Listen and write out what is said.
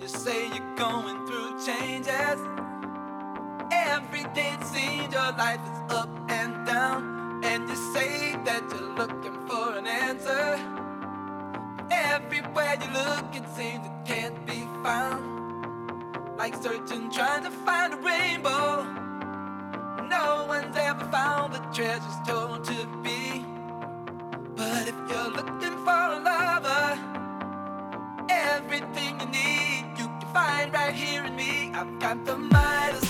You say you're going through changes. Every day it seems your life is up and down, and you say that you're looking for an answer. Everywhere you look it seems it can't be found. Like searching, trying to find a rainbow. No one's ever found the treasures told to be. But if you're looking for a lover, everything you need you can find right here in me. I've got the Midas